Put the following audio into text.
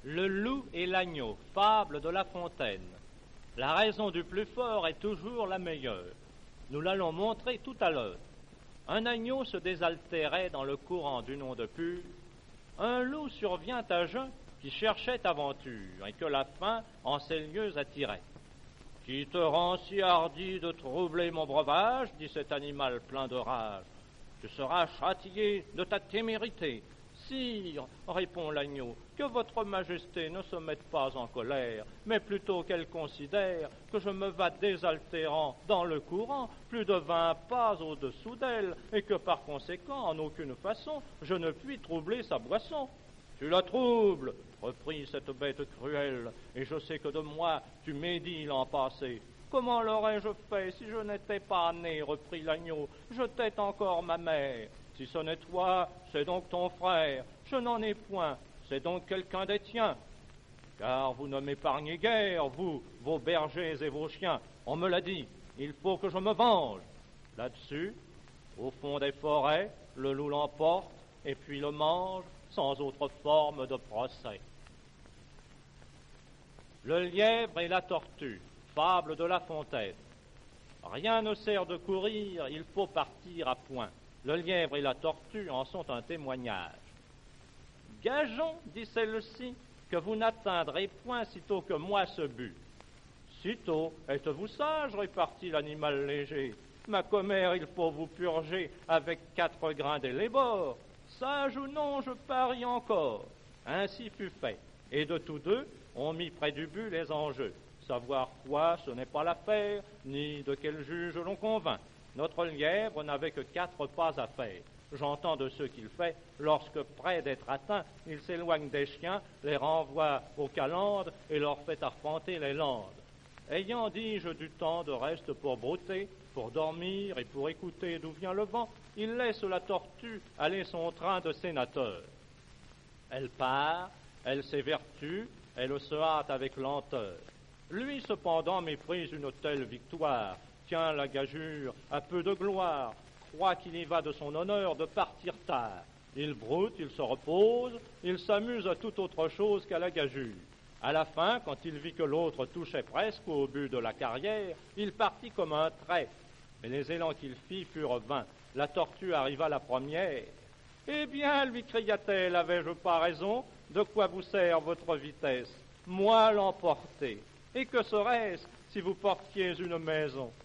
Le loup et l'agneau, fable de La Fontaine. La raison du plus fort est toujours la meilleure. Nous l'allons montrer tout à l'heure. Un agneau se désaltérait dans le courant d'une onde pure. Un loup survient à jeun qui cherchait aventure et que la faim en ces lieux attirait. « Qui te rend si hardi de troubler mon breuvage ?» dit cet animal plein de rage. « Tu seras châtié de ta témérité. »« Sire, répond l'agneau, que votre majesté ne se mette pas en colère, mais plutôt qu'elle considère que je me vas désaltérant dans le courant plus de 20 pas au-dessous d'elle, et que par conséquent, en aucune façon, je ne puis troubler sa boisson. » « Tu la troubles, reprit cette bête cruelle, et je sais que de moi tu médis l'an passé. »« Comment l'aurais-je fait si je n'étais pas né, reprit l'agneau, je tête encore ma mère. Si ce n'est toi, c'est donc ton frère, je n'en ai point, c'est donc quelqu'un des tiens. Car vous ne m'épargnez guère, vous, vos bergers et vos chiens, on me l'a dit, il faut que je me venge. » Là-dessus, au fond des forêts, le loup l'emporte, et puis le mange, sans autre forme de procès. Le lièvre et la tortue, fable de La Fontaine. Rien ne sert de courir, il faut partir à point. Le lièvre et la tortue en sont un témoignage. « Gageons, dit celle-ci, que vous n'atteindrez point sitôt que moi ce but. »« Sitôt, êtes-vous sage, répartit l'animal léger. Ma commère, il faut vous purger avec 4 grains d'élébore. Sage ou non, je parie encore. » Ainsi fut fait, et de tous deux, on mit près du but les enjeux. Savoir quoi, ce n'est pas l'affaire, ni de quel juge l'on convainc. Notre lièvre n'avait que 4 pas à faire. J'entends de ce qu'il fait, lorsque près d'être atteint, il s'éloigne des chiens, les renvoie aux calendes et leur fait arpenter les landes. Ayant, dis-je, du temps de reste pour brouter, pour dormir et pour écouter d'où vient le vent, il laisse la tortue aller son train de sénateur. Elle part, elle s'évertue, elle se hâte avec lenteur. Lui, cependant, méprise une telle victoire, tient la gageure à peu de gloire, croit qu'il y va de son honneur de partir tard. Il broute, il se repose, il s'amuse à toute autre chose qu'à la gageure. À la fin, quand il vit que l'autre touchait presque au but de la carrière, il partit comme un trait. Mais les élans qu'il fit furent vains. La tortue arriva la première. « Eh bien, lui cria-t-elle, avais-je pas raison? De quoi vous sert votre vitesse? Moi l'emporter. Et que serait-ce si vous portiez une maison?